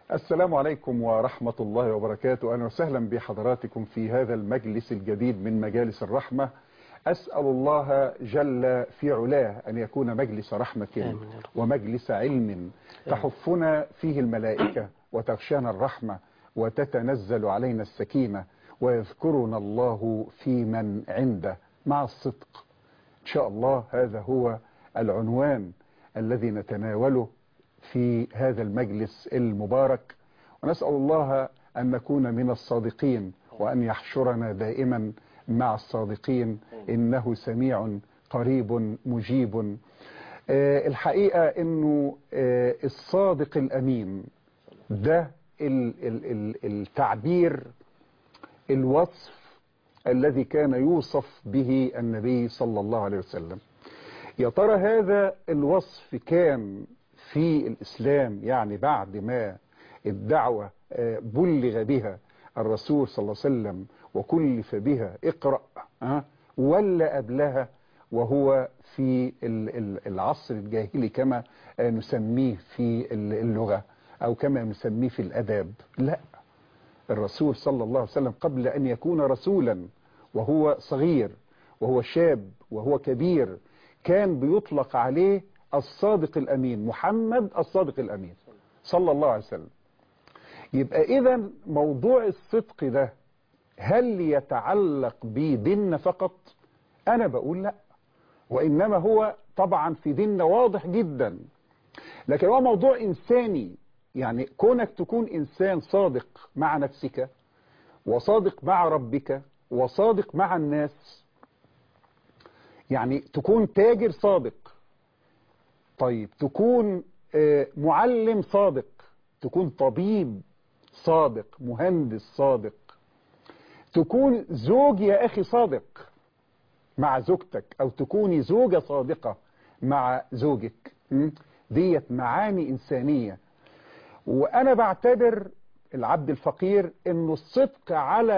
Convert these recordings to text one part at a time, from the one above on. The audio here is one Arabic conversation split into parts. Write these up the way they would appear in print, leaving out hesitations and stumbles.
السلام عليكم ورحمة الله وبركاته. أهلا وسهلا بحضراتكم في هذا المجلس الجديد من مجالس الرحمة. أسأل الله جل في علاه أن يكون مجلس رحمة ومجلس علم تحفنا فيه الملائكة وتغشانا الرحمة وتتنزل علينا السكينة ويذكرنا الله في من عنده مع الصدق. إن شاء الله هذا هو العنوان الذي نتناوله في هذا المجلس المبارك، ونسأل الله أن نكون من الصادقين وأن يحشرنا دائما مع الصادقين، إنه سميع قريب مجيب. الحقيقة إنه الصادق الأمين ده التعبير، الوصف الذي كان يوصف به النبي صلى الله عليه وسلم. يا ترى هذا الوصف كان في الإسلام، يعني بعد ما الدعوة بلغ بها الرسول صلى الله عليه وسلم وكلف بها اقرأ، ولا قبلها وهو في العصر الجاهلي كما نسميه في اللغة أو كما نسميه في الأداب؟ لا، الرسول صلى الله عليه وسلم قبل أن يكون رسولا وهو صغير وهو شاب وهو كبير كان بيطلق عليه الصادق الأمين، محمد الصادق الأمين صلى الله عليه وسلم. يبقى إذن موضوع الصدق ده هل يتعلق بديننا فقط؟ أنا بقول لا، وإنما هو طبعا في ديننا واضح جدا، لكن هو موضوع إنساني. يعني كونك تكون إنسان صادق مع نفسك وصادق مع ربك وصادق مع الناس، يعني تكون تاجر صادق، طيب تكون معلم صادق، تكون طبيب صادق، مهندس صادق، تكون زوج يا أخي صادق مع زوجتك، أو تكوني زوجة صادقة مع زوجك. ديت معاني إنسانية. وأنا بعتبر العبد الفقير إنه الصدق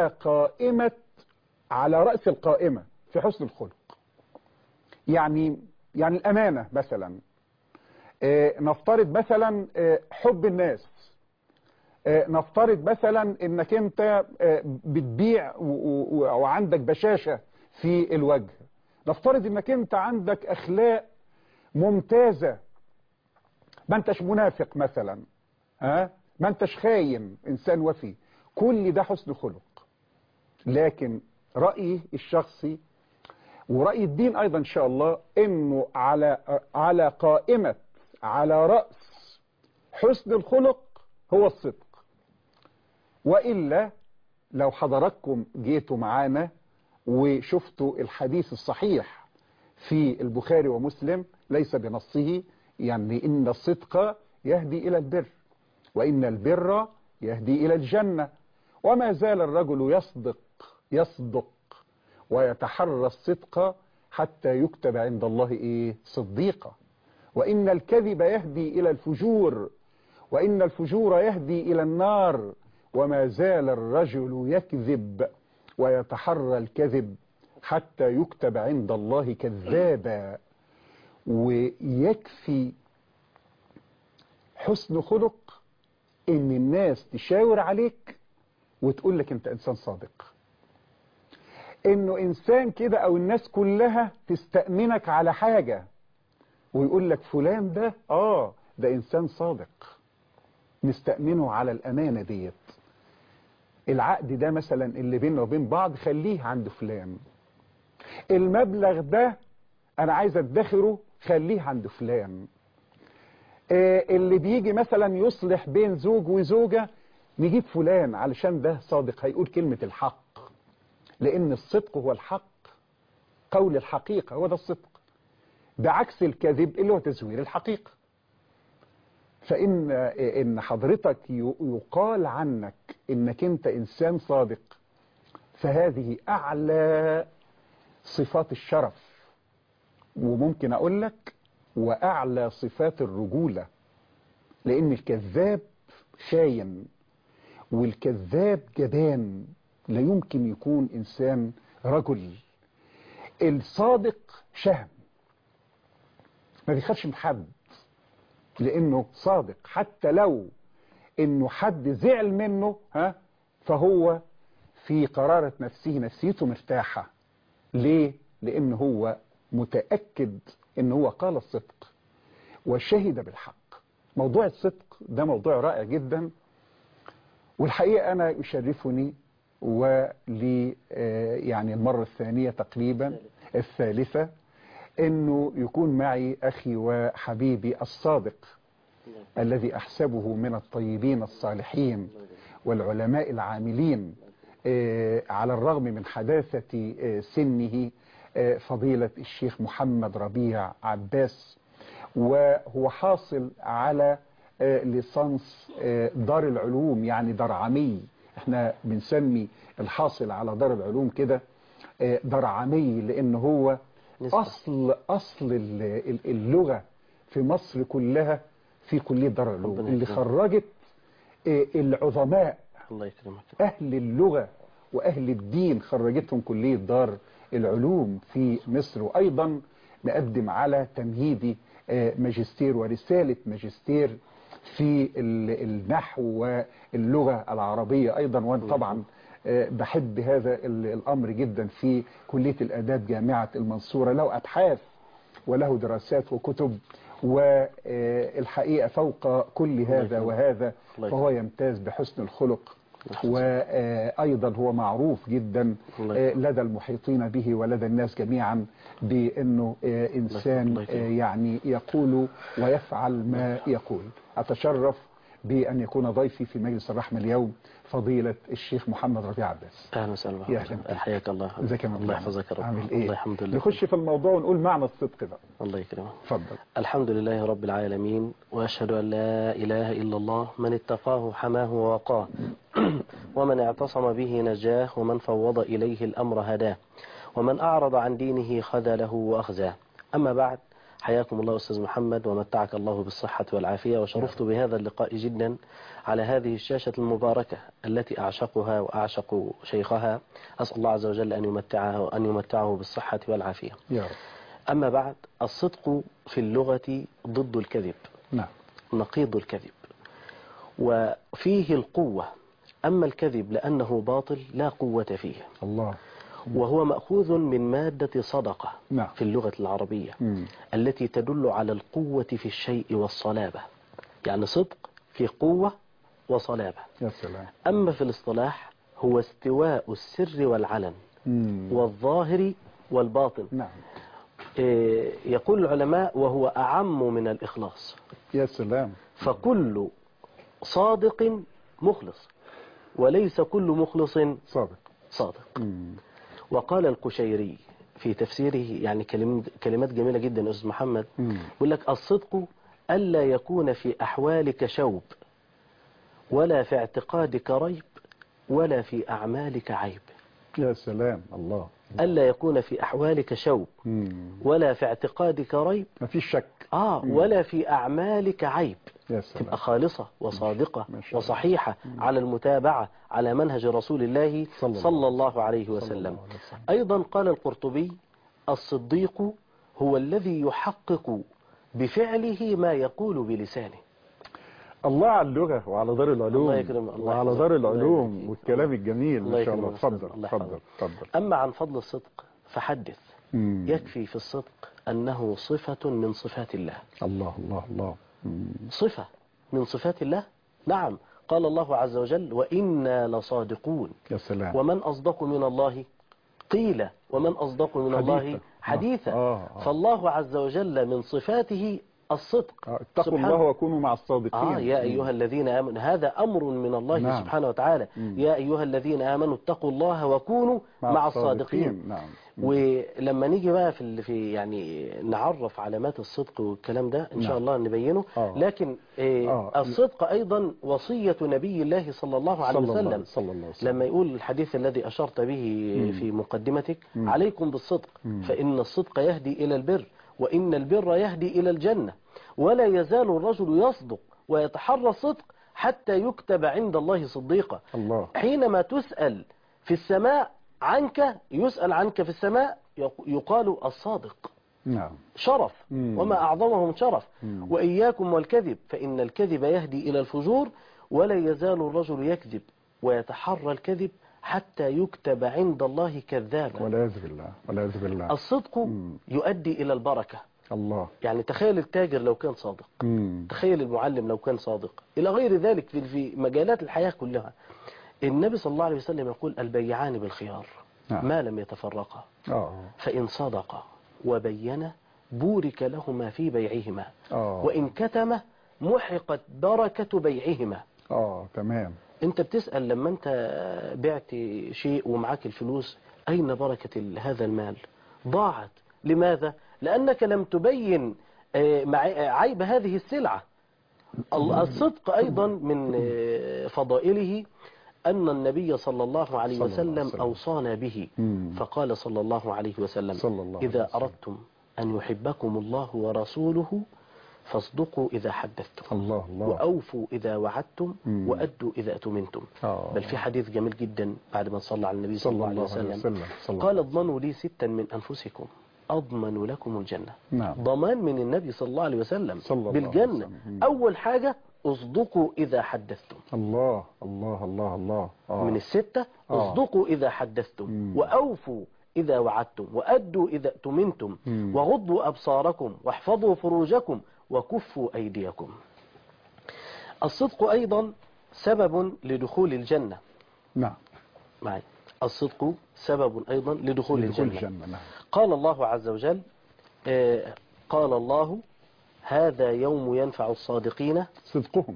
على رأس القائمة في حسن الخلق. يعني الأمانة مثلا، نفترض مثلا حب الناس، نفترض مثلا انك انت بتبيع وعندك بشاشة في الوجه، نفترض انك انت عندك اخلاق ممتازة، ما انتش منافق مثلا، ما انتش خاين، انسان وفي، كل ده حسن خلق. لكن رأيي الشخصي ورأي الدين ايضا ان شاء الله انه على قائمة، على رأس حسن الخلق هو الصدق. وإلا لو حضراتكم جيتوا معانا وشفتوا الحديث الصحيح في البخاري ومسلم ليس بنصه، يعني إن الصدق يهدي إلى البر وإن البر يهدي إلى الجنة، وما زال الرجل يصدق ويتحرى الصدق حتى يكتب عند الله صديقا، وإن الكذب يهدي إلى الفجور وإن الفجور يهدي إلى النار، وما زال الرجل يكذب ويتحرى الكذب حتى يكتب عند الله كذابا. ويكفي حسن خلق إن الناس تشاور عليك وتقول لك أنت إنسان صادق، إنه إنسان كده أو الناس كلها تستأمنك على حاجة ويقول لك فلان ده إنسان صادق، نستأمنه على الأمانة ديت. العقد ده مثلا اللي بيننا وبين بعض خليه عند فلان، المبلغ ده أنا عايز أدخره خليه عند فلان، اللي بيجي مثلا يصلح بين زوج وزوجة نجيب فلان علشان ده صادق هيقول كلمة الحق، لأن الصدق هو الحق، قول الحقيقة هو ده الصدق، بعكس الكذب اللي هو تزوير الحقيقة. فإن حضرتك يقال عنك إنك أنت إنسان صادق، فهذه أعلى صفات الشرف، وممكن أقول لك وأعلى صفات الرجولة، لأن الكذاب خاين والكذاب جبان، لا يمكن يكون إنسان رجل. الصادق شهم، ما بيخافش من حد لأنه صادق، حتى لو انه حد زعل منه فهو في قرارة نفسه نفسيته مرتاحة. ليه؟ لان هو متأكد ان هو قال الصدق وشهد بالحق. موضوع الصدق ده موضوع رائع جدا، والحقيقة أنا يشرفني ولي يعني المرة الثانية تقريبا الثالثة أنه يكون معي أخي وحبيبي الصادق الذي أحسبه من الطيبين الصالحين والعلماء العاملين على الرغم من حداثة سنه، فضيلة الشيخ محمد ربيع عباس، وهو حاصل على ليسانس دار العلوم، يعني درعمي. احنا بنسمي الحاصل على دار العلوم كده درعمي، لان هو اصل اللغة في مصر كلها في كلية دار العلوم اللي خرجت العظماء اهل اللغة واهل الدين، خرجتهم كلية دار العلوم في مصر. وايضا نقدم على تمهيدي ماجستير ورسالة ماجستير في النحو واللغة العربية أيضا. وأنا طبعا بحب هذا الأمر جدا في كلية الآداب جامعة المنصورة، له أبحاث وله دراسات وكتب، والحقيقة فوق كل هذا وهذا فهو يمتاز بحسن الخلق، وأيضا هو معروف جدا لدى المحيطين به ولدى الناس جميعا بأنه إنسان يعني يقول ويفعل ما يقول. أتشرف بأن يكون ضيفي في مجلس الرحمة اليوم فضيلة الشيخ محمد ربيع عباس. أهلا وسهلا. حياك الله. ازيك يا محمد؟ الله يحفظك يا رب. عامل ايه؟ الله الحمد لله. نخش في الموضوع ونقول معنى الصدق بقى. الله يكرمك. اتفضل. الحمد لله رب العالمين، وأشهد أن لا إله إلا الله، من اتقاه حماه ووقاه ومن اعتصم به نجاه، ومن فوض إليه الأمر هداه، ومن أعرض عن دينه خذله وأخزاه. أما بعد، حياكم الله أستاذ محمد، ومتعك الله بالصحة والعافية، وشرفت بهذا اللقاء جدا على هذه الشاشة المباركة التي أعشقها وأعشق شيخها. أسأل الله عز وجل أن يمتعه بالصحة والعافية. يا رب. أما بعد، الصدق في اللغة ضد الكذب، نعم، نقيض الكذب، وفيه القوة. أما الكذب لأنه باطل لا قوة فيه. الله. وهو مأخوذ من مادة صدقة. نعم. في اللغة العربية التي تدل على القوة في الشيء والصلابة، يعني صدق في قوة وصلابة. يا سلام. أما في الاصطلاح هو استواء السر والعلن والظاهر والباطن. نعم. يقول العلماء وهو أعم من الإخلاص. يا سلام. فكل صادق مخلص، وليس كل مخلص صادق. وقال القشيري في تفسيره، يعني كلمات جميلة جدا يا أستاذ محمد، يقول لك الصدق ألا يكون في أحوالك شوب، ولا في اعتقادك ريب، ولا في أعمالك عيب. يا سلام. الله. ألا يكون في أحوالك شوب، ولا في اعتقادك ريب، ما فيش شك، ولا في أعمالك عيب. يا سلام. تبقى خالصة وصادقة وصحيحة على المتابعة على منهج رسول الله صلى الله عليه وسلم. أيضا قال القرطبي الصديق هو الذي يحقق بفعله ما يقول بلسانه. الله على اللغة وعلى دار العلوم وعلى دار العلوم والكلام الجميل ما شاء الله. اتفضل. أما عن فضل الصدق فحدث. يكفي في الصدق أنه صفة من صفات الله. الله. صفة من صفات الله. نعم، قال الله عز وجل وإنا لصادقون. يا سلام. ومن أصدق من الله قيل، ومن أصدق من الله حديثا. فالله عز وجل من صفاته الصدق. اتقوا الله وكونوا مع الصادقين. يا أيها الذين آمنوا، هذا أمر من الله. نعم. سبحانه وتعالى. يا أيها الذين آمنوا اتقوا الله وكونوا مع الصادقين. نعم. ولما نيجي بقى في يعني نعرف علامات الصدق والكلام ده إن شاء الله نبينه. لكن الصدق أيضا وصية نبي الله صلى الله عليه وسلم. لما يقول الحديث الذي أشرت به في مقدمتك عليكم بالصدق فإن الصدق يهدي إلى البر، وإن البر يهدي إلى الجنة، ولا يزال الرجل يصدق ويتحرى الصدق حتى يكتب عند الله صديقا. الله. حينما تسأل في السماء عنك، يسأل عنك في السماء، يقال الصادق. نعم. شرف، وما أعظمه من شرف. وإياكم والكذب فإن الكذب يهدي إلى الفجور، ولا يزال الرجل يكذب ويتحرى الكذب حتى يكتب عند الله كذابا. والعياذ بالله والعياذ بالله. الصدق يؤدي إلى البركة. الله. يعني تخيل التاجر لو كان صادق، تخيل المعلم لو كان صادق، إلى غير ذلك في مجالات الحياة كلها. النبي صلى الله عليه وسلم يقول البيعان بالخيار ما لم يتفرقا، فإن صدقا وبينا بورك لهما في بيعهما، وإن كتم محقت بركة بيعهما. تمام. انت بتسأل لما انت بعت شيء ومعاك الفلوس أين بركة هذا المال؟ ضاعت. لماذا؟ لأنك لم تبين عيب هذه السلعة. الصدق أيضا من فضائله أن النبي صلى الله عليه وسلم أوصانا به، فقال صلى الله عليه وسلم إذا أردتم أن يحبكم الله ورسوله فاصدقوا إذا حدثتم، الله الله، وأوفوا إذا وعدتم، وأدوا إذا أتمنتم. بل في حديث جميل جدا بعد ما صلى على النبي صلى الله عليه وسلم قال اضمنوا لي 6 من أنفسكم أضمن لكم الجنة. ضمان من النبي صلى الله عليه وسلم بالجنة. أول حاجة اصدقوا إذا حدثتم. الله الله الله الله. من ال6 اصدقوا إذا حدثتم، وأوفوا إذا وعدتم، وأدوا إذا اؤتمنتم، وغضوا أبصاركم، واحفظوا فروجكم، وكفوا أيديكم. الصدق أيضا سبب لدخول الجنة. نعم معي. الصدق سبب أيضا لدخول الجنة. قال الله عز وجل قال الله هذا يوم ينفع الصادقين صدقهم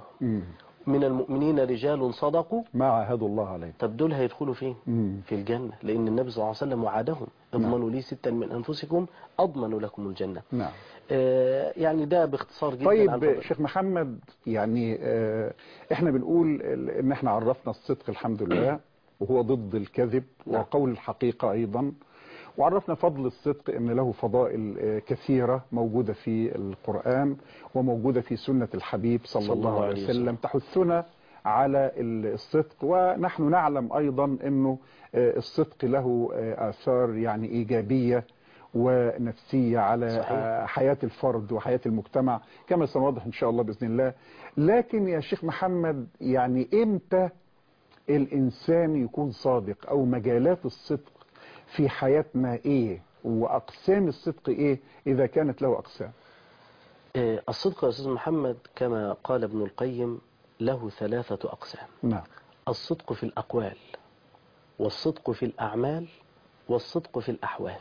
من المؤمنين رجال صدقوا ما عاهدوا الله عليه. طب دول هيدخلوا فين؟ في الجنة، لأن النبي صلى الله عليه وسلم وعدهم اضمنوا لي 6 من أنفسكم أضمن لكم الجنة. نعم. يعني ده باختصار جدا. طيب شيخ محمد، يعني احنا بنقول ان احنا عرفنا الصدق الحمد لله وهو ضد الكذب وقول الحقيقة أيضا، وعرفنا فضل الصدق ان له فضائل كثيرة موجودة في القرآن وموجودة في سنة الحبيب صلى الله عليه وسلم تحثنا على الصدق. ونحن نعلم أيضا أنه الصدق له آثار يعني إيجابية ونفسية على صحيح. حياة الفرد وحياة المجتمع كما سنوضح إن شاء الله بإذن الله. لكن يا شيخ محمد، يعني إمتى الإنسان يكون صادق، أو مجالات الصدق في حياتنا إيه، وأقسام الصدق إيه إذا كانت له أقسام؟ الصدق يا أستاذ محمد كما قال ابن القيم له 3 أقسام. نعم. الصدق في الأقوال، والصدق في الأعمال، والصدق في الأحوال.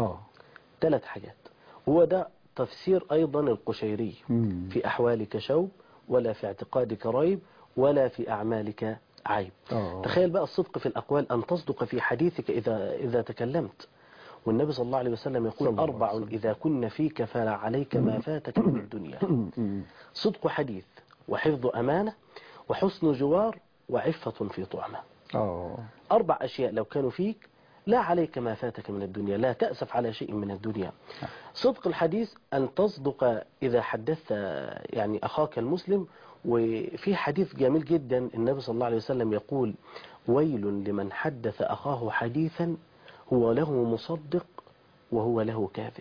3 حاجات. هو ده تفسير أيضا القشيري في أحوالك شوب، ولا في اعتقادك ريب، ولا في أعمالك عيب. تخيل بقى الصدق في الأقوال، أن تصدق في حديثك إذا تكلمت. والنبي صلى الله عليه وسلم يقول 4 إذا كن فيك فلا عليك ما فاتك من الدنيا. صدق حديث، وحفظ أمانة، وحسن جوار، وعفة في طعمة. 4 أشياء لو كانوا فيك لا عليك ما فاتك من الدنيا، لا تأسف على شيء من الدنيا. صدق الحديث أن تصدق إذا حدثت يعني أخاك المسلم. وفي حديث جميل جدا النبي صلى الله عليه وسلم يقول ويل لمن حدث أخاه حديثا هو له مصدق وهو له كاذب.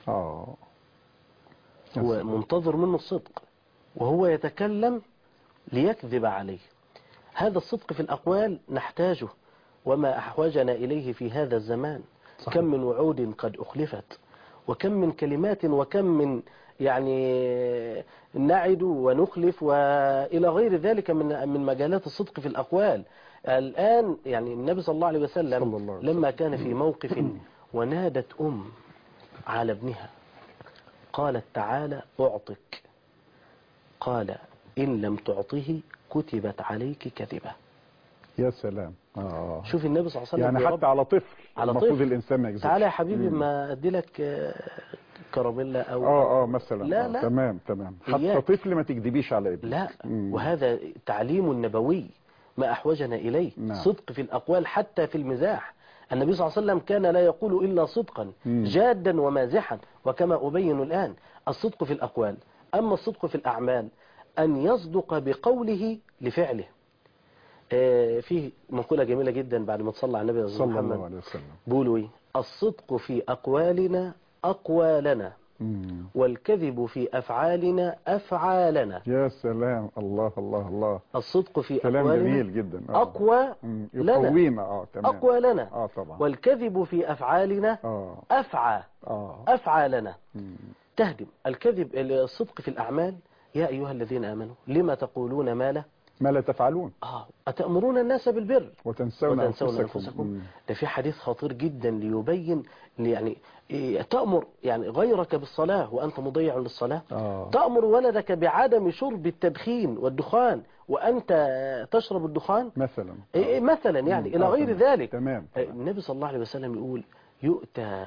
هو منتظر منه الصدق وهو يتكلم ليكذب عليه. هذا الصدق في الأقوال نحتاجه، وما أحوجنا إليه في هذا الزمان. صحيح. كم من وعود قد أخلفت، وكم من كلمات، وكم من يعني نعد ونخلف وإلى غير ذلك من مجالات الصدق في الأقوال. الآن يعني النبي صلى الله عليه وسلم لما كان في موقف ونادت على ابنها قالت تعالى أعطك، قال إن لم تعطه كتبت عليك كذبة. يا سلام. شوف النبي صلى الله عليه وسلم يعني حتى على طفل المفروض الإنسان ما يكذبش. تعالى يا حبيبي ما أدي لك كراميلا أو مثلا. لا. تمام حتى طفل ما تكذبيش على ابنك. لا. وهذا تعليم نبوي ما أحوجنا إليه. صدق في الأقوال حتى في المزاح. النبي صلى الله عليه وسلم كان لا يقول إلا صدقا جادا ومازحا، وكما أبين الآن الصدق في الأقوال. أما الصدق في الأعمال أن يصدق بقوله لفعله. فيه مقولة جميلة جدا بعد ما تصلى على النبي صلى الله عليه وسلم بيقولوا الصدق في أقوالنا أقوى لنا والكذب في أفعالنا أفعالنا. يا سلام، الله الله الله. الصدق في كلام أقوالنا جميل جدا. أقوى لنا، يقوينا. تمام. أقوى لنا. طبعا. والكذب في أفعالنا أفعى أفعى لنا. تهدم الكذب الصدق في الأعمال. يا أيها الذين آمنوا لما تقولون ما لا تفعلون. أتأمرون الناس بالبر وتنسون أنفسكم. ده في حديث خطير جدا ليبين يعني تأمر يعني غيرك بالصلاة وأنت مضيع للصلاة. تأمر ولدك بعدم شرب التدخين والدخان وأنت تشرب الدخان مثلا. مثلا يعني إلى غير ذلك. تمام. النبي صلى الله عليه وسلم يقول يؤتى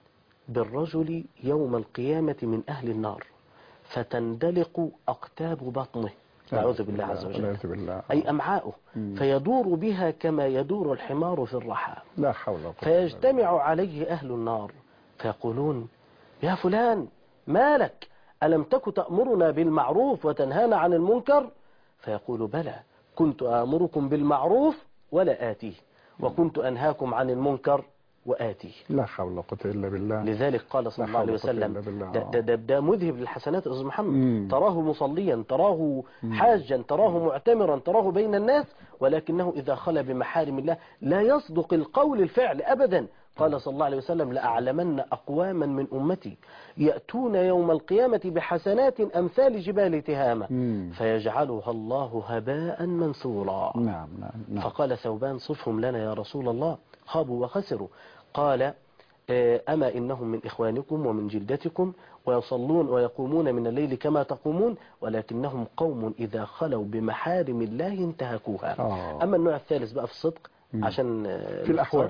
بالرجل يوم القيامة من أهل النار فتندلق أقتاب بطنه، نعوذ بالله عز وجل، أي أمعاؤه، فيدور بها كما يدور الحمار في الرحى. لا حول ولا قوة. فيجتمع عليه أهل النار فيقولون يا فلان ما لك، ألم تك تأمرنا بالمعروف وتنهانا عن المنكر؟ فيقول بلى، كنت آمركم بالمعروف ولا آتيه، وكنت أنهاكم عن المنكر وآتيه. لا حول ولا قوة إلا بالله. لذلك قال صلى الله عليه وسلم ده مذهب للحسنات. أستاذ محمد تراه مصليا، تراه حاجا، تراه معتمرا، تراه بين الناس، ولكنه إذا خلى بمحارم الله لا يصدق القول الفعل أبدا. قال صلى الله عليه وسلم لأعلمن أقواما من أمتي يأتون يوم القيامة بحسنات أمثال جبال تهامة فيجعلها الله هباء منثورا. نعم. فقال ثوبان صفهم لنا يا رسول الله، خابوا وخسروا. قال أما إنهم من إخوانكم ومن جلدتكم ويصلون ويقومون من الليل كما تقومون، ولكنهم قوم إذا خلوا بمحارم الله انتهكوها. أما النوع الثالث بقى في الصدق عشان في الأحوال،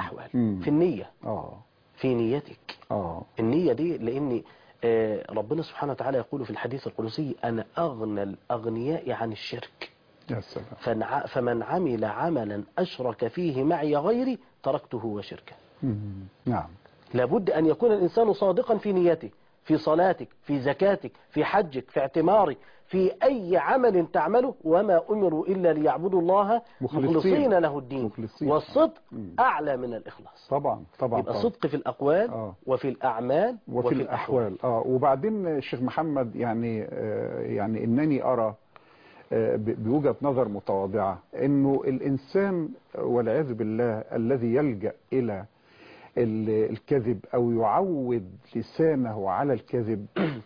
في النية، في نيتك. النية دي لأن ربنا سبحانه وتعالى يقول في الحديث القدسي أنا أغنى الأغنياء عن الشرك. يا سلام. فمن عمل عملا أشرك فيه معي غيري تركته وشركه. نعم. لابد أن يكون الإنسان صادقا في نيته، في صلاتك، في زكاتك، في حجك، في اعتمارك، في أي عمل تعمله. وما أمروا إلا ليعبدوا الله مخلصين له الدين. والصدق أعلى من الإخلاص. طبعا. يبقى الصدق في الأقوال وفي الأعمال وفي الأحوال. وبعدين الشيخ محمد يعني إنني أرى بوجهة نظر متواضعة انه الانسان والعياذ بالله الذي يلجأ الى الكذب او يعود لسانه على الكذب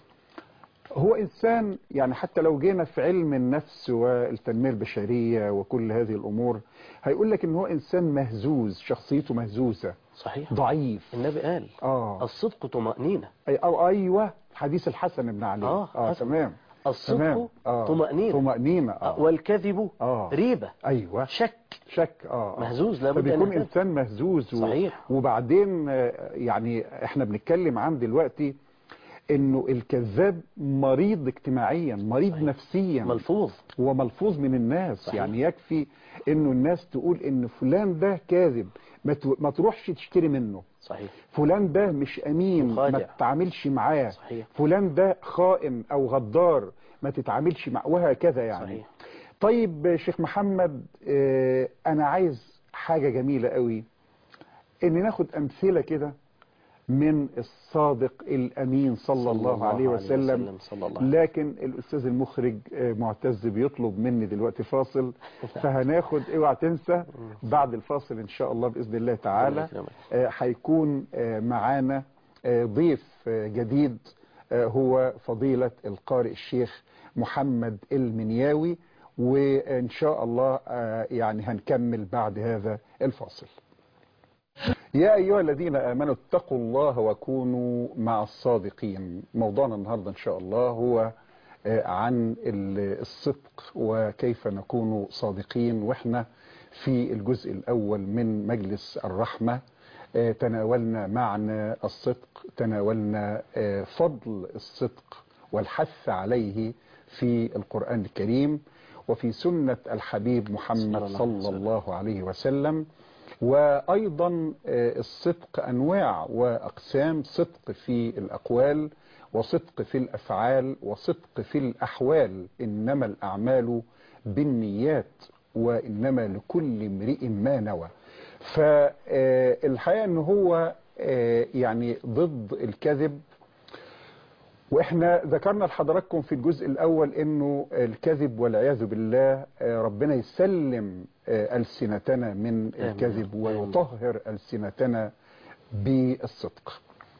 هو انسان يعني حتى لو جينا في علم النفس والتنمية البشرية وكل هذه الامور هيقول لك ان هو انسان مهزوز، شخصيته مهزوزة. صحيح. ضعيف. النبي قال الصدق طمأنينة. ايوه، حديث الحسن بن علي. تمام. الصدق طمأنينة. والكذب ريبة. أيوة. شك. مهزوز. لابد فبيكون إنسان مهزوز. صحيح. وبعدين يعني احنا بنتكلم عن دلوقتي انه الكذاب مريض اجتماعيا، مريض صحيح. نفسيا، ملفوظ وملفوظ من الناس. صحيح. يعني يكفي انه الناس تقول ان فلان ده كاذب ما تروحش تشتري منه. صحيح. فلان ده مش امين ما تتعاملش معاه. صحيح. فلان ده خائن او غدار ما تتعاملش معاه، وهكذا يعني. صحيح. طيب شيخ محمد، انا عايز حاجة جميلة قوي، ان ناخد امثلة كده من الصادق الامين صلى الله عليه وسلم. لكن الاستاذ المخرج معتز بيطلب مني دلوقتي فاصل، فهناخد، اوعى تنسى بعد الفاصل ان شاء الله باذن الله تعالى هيكون معانا ضيف جديد، هو فضيلة القارئ الشيخ محمد المنياوي، وان شاء الله يعني هنكمل بعد هذا الفاصل. يا أيها الذين آمنوا اتقوا الله وكونوا مع الصادقين. موضوعنا النهاردة إن شاء الله هو عن الصدق وكيف نكون صادقين. وإحنا في الجزء الأول من مجلس الرحمة تناولنا معنى الصدق، تناولنا فضل الصدق والحث عليه في القرآن الكريم وفي سنة الحبيب محمد صلى الله عليه وسلم. وأيضا الصدق أنواع وأقسام، صدق في الأقوال وصدق في الأفعال وصدق في الأحوال. إنما الأعمال بالنيات وإنما لكل امرئ ما نوى. فالحقيقة أنه هو يعني ضد الكذب واحنا ذكرنا لحضراتكم في الجزء الاول انه الكذب والعياذ بالله ربنا يسلم ألسنتنا من الكذب ويطهر ألسنتنا بالصدق.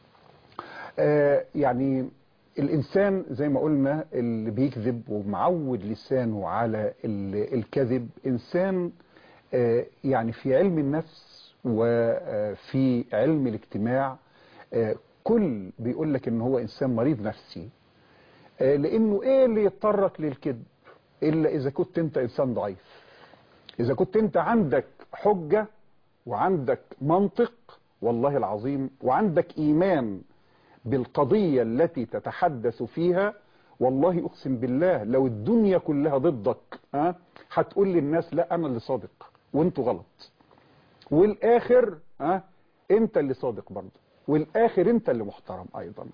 يعني الإنسان زي ما قلنا اللي بيكذب ومعود لسانه على الكذب إنسان يعني في علم النفس وفي علم الاجتماع كل بيقول لك ان هو انسان مريض نفسي، لانه ايه اللي يضطرك للكذب الا اذا كنت انت انسان ضعيف، اذا كنت انت عندك حجة وعندك منطق والله العظيم وعندك ايمان بالقضية التي تتحدث فيها، والله اقسم بالله لو الدنيا كلها ضدك هتقول للناس لا انا اللي صادق وانتوا غلط، والاخر انت اللي صادق برضه، والاخر انت اللي محترم ايضا.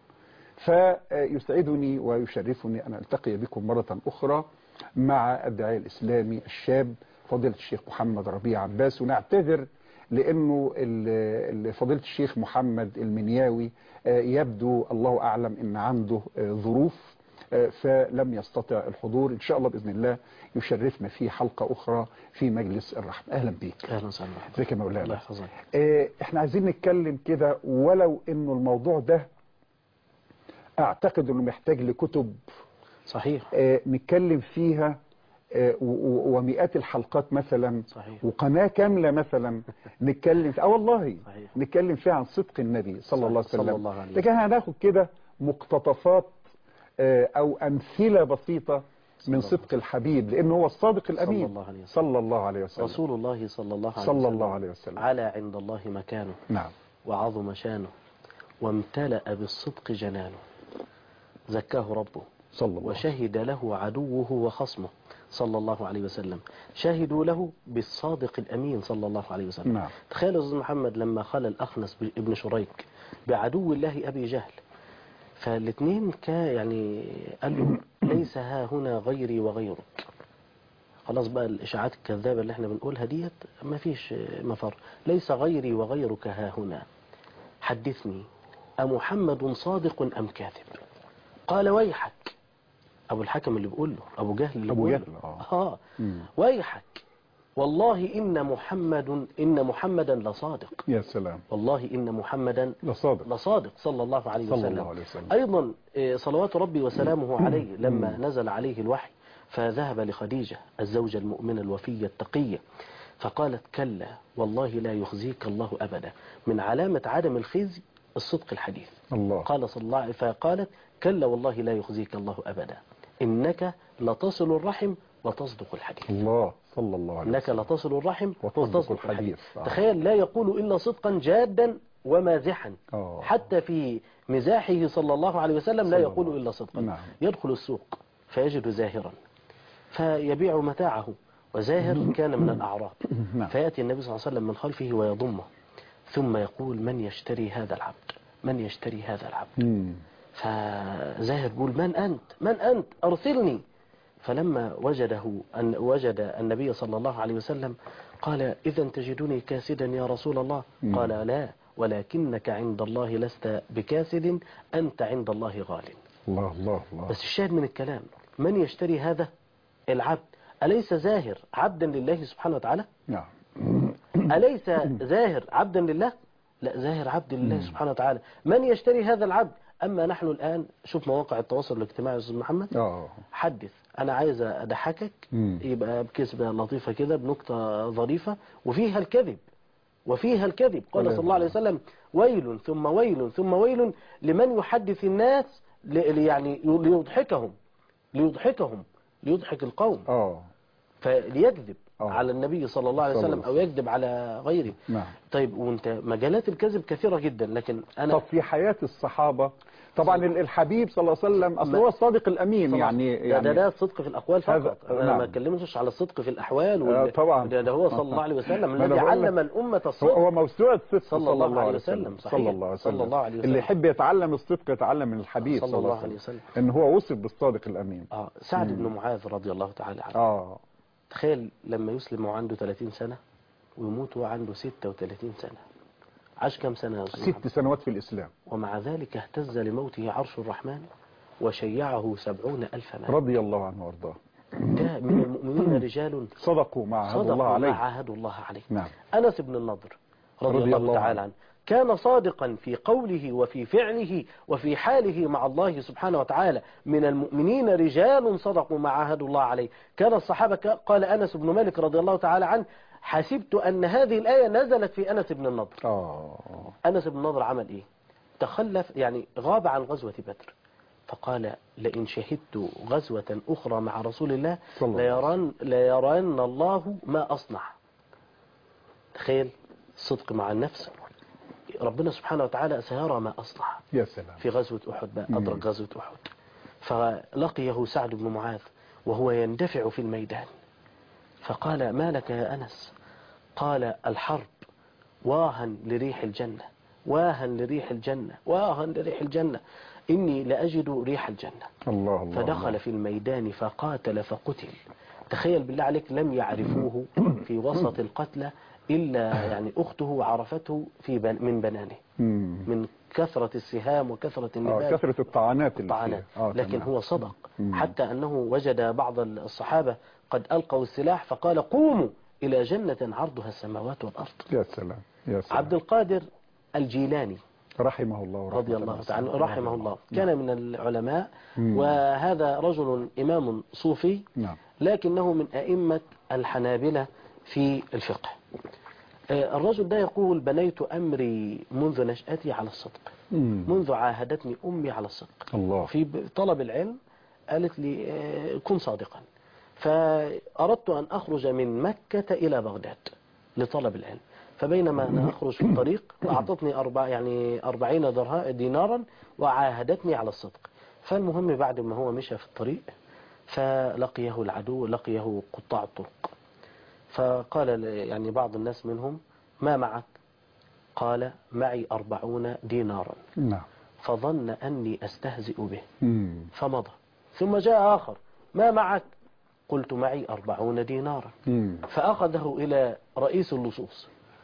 فيسعدني ويشرفني ان التقي بكم مرة اخرى مع الداعية الاسلامي الشاب فضيلة الشيخ محمد ربيع عباس، ونعتذر لانه فضيلة الشيخ محمد المنياوي يبدو الله اعلم ان عنده ظروف فلم يستطع الحضور. ان شاء الله باذن الله يشرفنا في حلقة اخرى في مجلس الرحمة. اهلا بيك. اهلا وسهلا. ازيك يا مولانا؟ الله يحفظك. احنا عايزين نتكلم كده، ولو انه الموضوع ده اعتقد انه محتاج لكتب صحيح نتكلم فيها ومئات الحلقات مثلا، صحيح. وقناة كاملة مثلا نتكلم فيها والله صحيح. نتكلم فيها عن صدق النبي صلى الله عليه صلى وسلم. الله عليه لكن هناخد كده مقتطفات او امثلة بسيطة من صدق الحبيب، لانه هو الصادق الامين صلى الله عليه وسلم. رسول الله صلى الله عليه وسلم على عند الله مكانه. نعم. وعظم شانه وامتلأ بالصدق جنانه، زكاه ربه صلى الله وشهد له عدوه وخصمه صلى الله عليه وسلم، شهدوا له بالصادق الأمين صلى الله عليه وسلم. نعم. تخيل أستاذ محمد لما خلى الأخنس ابن شريك بعدو الله أبي جهل، فالاثنين يعني قال له ليس ها هنا غيري وغيرك. خلاص بقى الإشاعات الكذابة اللي احنا بنقولها ديت ما فيش مفر، ليس غيري وغيرك ها هنا، حدثني أمحمد صادق أم كاذب؟ قال ويحك. أبو الحكم اللي بيقول له، أبو جهل اللي بيقول له ويحك والله إن محمدا لصادق. يا سلام. والله إن محمدا لصادق صلى الله عليه وسلم. أيضا صلوات ربي وسلامه عليه لما نزل عليه الوحي فذهب لخديجة الزوجة المؤمنة الوفية التقية فقالت كلا والله لا يخزيك الله أبدا، من علامة عدم الخزي الصدق الحديث. الله. قال صلى الله عليه فقالت كلا والله لا يخزيك الله أبدا إنك لتصل الرحم وتصدق الحديث. الله صلى الله عليه وسلم. إنك لتصل الرحم وتصدق الحديث. آه. تخيل لا يقول إلا صدقا جادا ومازحا. حتى في مزاحه صلى الله عليه وسلم لا يقول إلا صدقا. نعم. يدخل السوق فيجد زاهرا فيبيع متاعه، وزاهر كان من الأعراب. فيأتي النبي صلى الله عليه وسلم من خلفه ويضمه ثم يقول من يشتري هذا العبد، من يشتري هذا العبد. فزاهر يقول من أنت أرسلني. فلما وجد النبي صلى الله عليه وسلم قال إذا تجدني كاسدا يا رسول الله؟ قال لا ولكنك عند الله لست بكاسد، أنت عند الله غال. الله الله الله. بس الشاهد من الكلام من يشتري هذا العبد؟ أليس زاهر عبدا لله سبحانه وتعالى؟ نعم. أليس زاهر عبدا لله؟ لا، زاهر عبد لله سبحانه وتعالى. من يشتري هذا العبد؟ أما نحن الآن شوف مواقع التواصل الاجتماعي يا أستاذ محمد. حدث أنا عايز أضحكك يبقى بكسبة لطيفة كده بنكتة ظريفة وفيها الكذب قال صلى الله عليه وسلم ويل ثم ويل ثم ويل لمن يحدث الناس يعني ليضحك القوم فليكذب على النبي صلى الله عليه وسلم أو يكذب على غيره. طيب وانت مجالات الكذب كثيرة جدا، لكن أنا طب في حياة الصحابة طبعا الحبيب صلى الله عليه وسلم أصلا هو الصادق الأمين يعني ده الصدق في الأقوال فقط. أنا ما اتكلمتش على الصدق في الأحوال طبعا ده هو صلى الله عليه وسلم الذي علم الأمة الصدق. هو موسوعة الصدق صلى الله عليه وسلم. صلى الله عليه وسلم. اللي يحب يتعلم الصدق يتعلم من الحبيب صلى الله عليه وسلم إن هو وصف بالصادق الأمين. سعد بن معاذ رضي الله تعالى عنه. تخيل لما يسلم وعنده 30 سنة ويموت وعنده 36 سنة، عاش كم سنة يا أستاذ؟ 6 سنوات في الإسلام. ومع ذلك اهتز لموته عرش الرحمن وشيعه 70,000 ملك. رضي الله عنه وارضاه. ده من المؤمنين رجال صدقوا ما عهدوا الله عليه. عاهدوا الله عليه. نعم. أنس بن النضر رضي الله تعالى عنه كان صادقا في قوله وفي فعله وفي حاله مع الله سبحانه وتعالى. من المؤمنين رجال صدقوا ما عاهدوا الله عليه. كان الصحابة قال أنس بن مالك رضي الله تعالى عنه: حسبت أن هذه الآية نزلت في أنس بن النضر. أنس بن النضر عمل إيه؟ تخلف، يعني غاب عن غزوة بدر، فقال: لئن شهدت غزوة أخرى مع رسول الله ليران الله ما أصنع. تخيل الصدق مع النفس، ربنا سبحانه وتعالى سيرى ما أصنع. يا سلام. في غزوة أحد بقى، أدرك غزوة أحد، فلقيه سعد بن معاذ وهو يندفع في الميدان، فقال: ما لك يا أنس؟ قال: الحرب، واها لريح الجنة، واها لريح الجنة، واها لريح الجنة، إني لأجد ريح الجنة. الله فدخل الله. في الميدان فقاتل فقتل. تخيل بالله عليك، لم يعرفوه في وسط القتلى إلا يعني أخته عرفته من بنانه، من كثرة السهام وكثرة النبال، كثرة الطعنات لكن هو صدق. حتى أنه وجد بعض الصحابة قد ألقوا السلاح فقال: قوموا إلى جنة عرضها السماوات والأرض. يا سلام يا سلام. عبد القادر الجيلاني رحمه الله رضي الله تعالى رحمه الله كان من العلماء، وهذا رجل إمام صوفي، لكنه من أئمة الحنابلة في الفقه. الرجل ده يقول: بنيت أمري منذ نشأتي على الصدق، منذ عاهدتني أمي على الصدق. الله. في طلب العلم قالت لي: كن صادقا. فأردت أن أخرج من مكة إلى بغداد لطلب العلم، فبينما أنا أخرج في الطريق أعطتني 40 دينارا وعاهدتني على الصدق. فالمهم بعد ما هو مشى في الطريق فلقيه العدو، لقيه قطاع الطرق، فقال يعني بعض الناس منهم: ما معك؟ قال: معي 40 دينارا. فظن أني أستهزئ به فمضى. ثم جاء آخر: ما معك؟ قلت: معي 40 دينارا. فأخذه إلى رئيس اللصوص،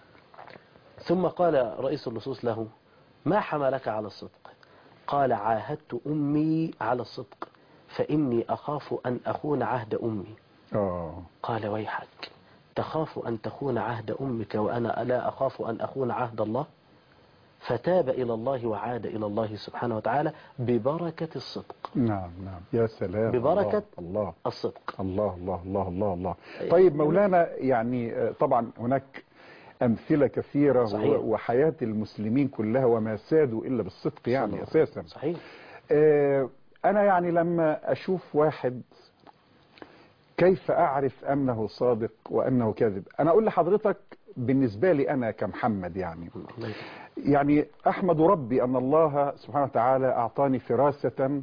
ثم قال رئيس اللصوص له: ما حملك على الصدق؟ قال: عاهدت أمي على الصدق فإني أخاف أن أخون عهد أمي. قال: ويحك، تخاف أن تخون عهد أمك وأنا لا أخاف أن أخون عهد الله؟ فتاب إلى الله وعاد إلى الله سبحانه وتعالى ببركة الصدق. نعم يا سلام. ببركة الله. الصدق. الله الله الله الله الله. طيب مولانا، يعني طبعا هناك أمثلة كثيرة. صحيح. وحياة المسلمين كلها وما سادوا إلا بالصدق يعني أساسا. صحيح. أنا يعني لما أشوف واحد كيف أعرف أنه صادق وأنه كاذب؟ أنا أقول لحضرتك بالنسبة لي أنا كمحمد يعني أحمد ربي أن الله سبحانه وتعالى أعطاني فراسة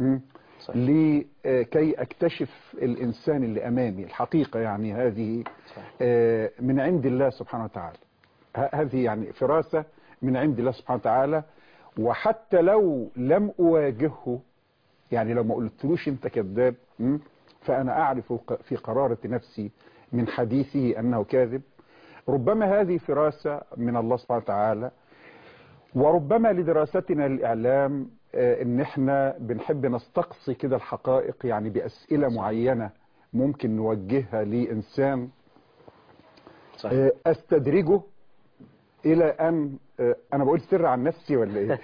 لكي أكتشف الإنسان اللي أمامي الحقيقة، يعني هذه من عند الله سبحانه وتعالى. هذه يعني فراسة من عند الله سبحانه وتعالى. وحتى لو لم أواجهه، يعني لو ما قلتلوش أنت كذاب، فأنا أعرف في قرارة نفسي من حديثه أنه كاذب. ربما هذه فراسة من الله سبحانه وتعالى، وربما لدراستنا للإعلام ان احنا بنحب نستقصي كده الحقائق، يعني بأسئلة معينة ممكن نوجهها لإنسان. صحيح. استدرجه إلى أن أنا بقول سر عن نفسي ولا إيه؟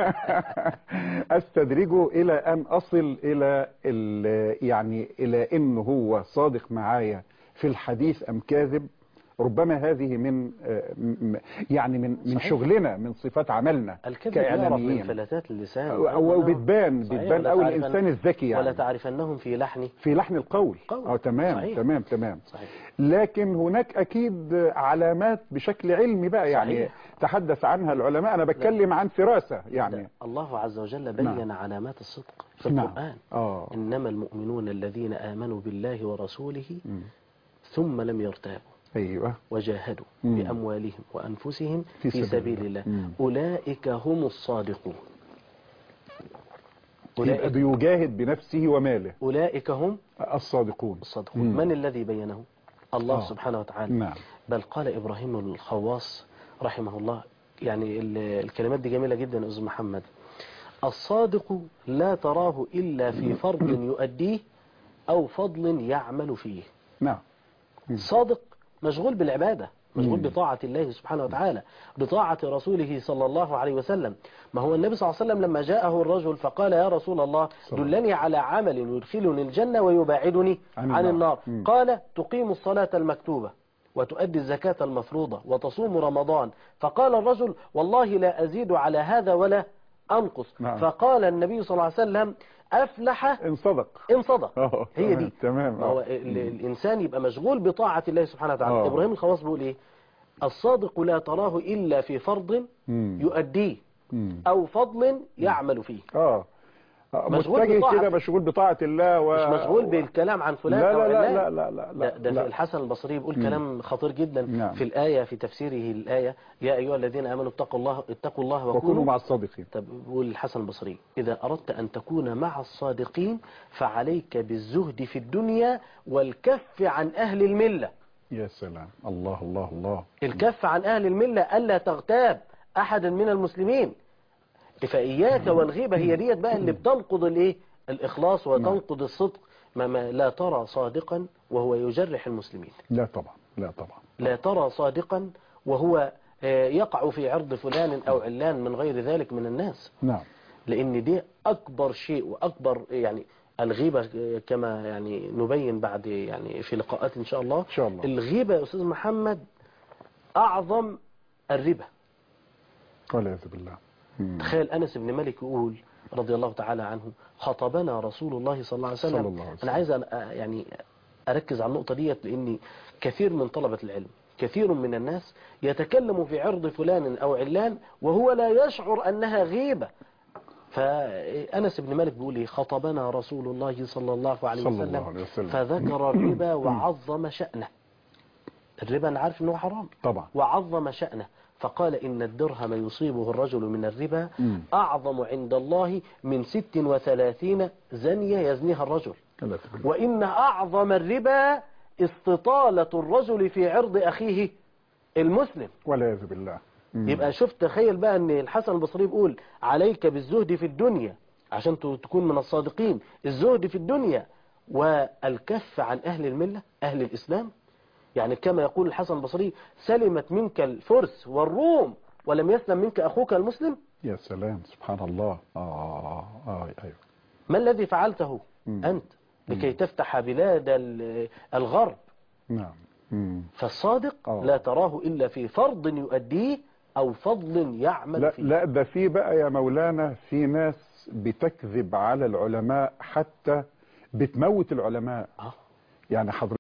استدرجه إلى أن أصل يعني إلى إنه هو صادق معايا في الحديث أم كاذب. ربما هذه من يعني من شغلنا، من صفات عملنا كإعلاميين. من فلتات اللسان وبتبان أو الإنسان الذكي يعني. ولا تعرفنهم في لحن القول. تمام. صحيح. تمام. صحيح. لكن هناك أكيد علامات بشكل علمي بقى يعني. صحيح. تحدث عنها العلماء. أنا بتكلم عن فراسة يعني. الله عز وجل بين علامات الصدق في القرآن. إنما المؤمنون الذين آمنوا بالله ورسوله ثم لم يرتابوا. أيوة. وجاهدوا بأموالهم وأنفسهم في سبيل الله أولئك هم الصادقون. يبقى بيجاهد بنفسه وماله. أولئك هم الصادقون. من الذي بينه؟ الله سبحانه وتعالى. نعم. بل قال إبراهيم الخواص رحمه الله، يعني الكلمات دي جميلة جدا يا أستاذ محمد. الصادق لا تراه إلا في فرض يؤديه أو فضل يعمل فيه. نعم. الصادق مشغول بالعبادة، مشغول بطاعة الله سبحانه وتعالى، بطاعة رسوله صلى الله عليه وسلم. ما هو النبي صلى الله عليه وسلم لما جاءه الرجل فقال يا رسول الله دلني على عمل يدخلني الجنة ويباعدني عن النار. قال تقيم الصلاة المكتوبة وتؤدي الزكاة المفروضة وتصوم رمضان. فقال الرجل والله لا أزيد على هذا ولا أنقص. فقال النبي صلى الله عليه وسلم أفلح إن صدق. إن صدق. هي دي. تمام. هو الإنسان يبقى مشغول بطاعة الله سبحانه وتعالى. إبراهيم الخواص بيقول إيه؟ الصادق لا تراه إلا في فرض يؤديه أو فضل يعمل فيه. متجه كده، مشغول بطاعة الله مش مشغول بالكلام عن فلان لا أو لا لا لا لا لا ده في الحسن البصري بيقول كلام خطير جدا. نعم. في الآية في تفسيره الآية يا أيها الذين آمنوا اتقوا الله وكونوا مع الصادقين. طب بيقول الحسن البصري إذا أردت أن تكون مع الصادقين فعليك بالزهد في الدنيا والكف عن أهل الملة. يا سلام. الله الله الله. الكف عن أهل الملة ألا تغتاب أحدا من المسلمين. فإياك والغيبة هي ديت بقى اللي بتنقض الايه الإخلاص وتنقض الصدق. ما لا ترى صادقا وهو يجرح المسلمين. لا طبعا، لا طبعا. لا ترى صادقا وهو يقع في عرض فلان أو علان من غير ذلك من الناس. نعم. لأن دي أكبر شيء وأكبر يعني الغيبة كما يعني نبين بعد يعني في لقاءات إن شاء الله. إن شاء الله. الغيبة يا أستاذ محمد أعظم الربا. والعياذ بالله. تخيل أنس بن مالك يقول رضي الله تعالى عنه خطبنا رسول الله صلى الله عليه وسلم. أنا عايز يعني أركز على النقطة ديت لأن كثير من طلبة العلم كثير من الناس يتكلم في عرض فلان أو علان وهو لا يشعر أنها غيبة. فأنس بن مالك بيقول لي خطبنا رسول الله صلى الله عليه وسلم فذكر الربا وعظم شأنه. الربا أنا عارف أنه حرام طبعا، وعظم شأنه. فقال إن الدرهم يصيبه الرجل من الربا أعظم عند الله من 36 زنية يزنيها الرجل، وإن أعظم الربا استطالة الرجل في عرض أخيه المسلم والعياذ بالله. يبقى شوف تخيل بقى أن الحسن البصري بيقول عليك بالزهد في الدنيا عشان تكون من الصادقين. الزهد في الدنيا والكف عن أهل الملة أهل الإسلام. يعني كما يقول الحسن البصري سلمت منك الفرس والروم ولم يسلم منك أخوك المسلم. يا سلام سبحان الله. أيوه. ما الذي فعلته أنت لكي تفتح بلاد الغرب؟ نعم. فالصادق لا تراه إلا في فرض يؤديه أو فضل يعمل فيه. لا ده في بقى يا مولانا في ناس بتكذب على العلماء حتى بتموت العلماء. يعني حضرتك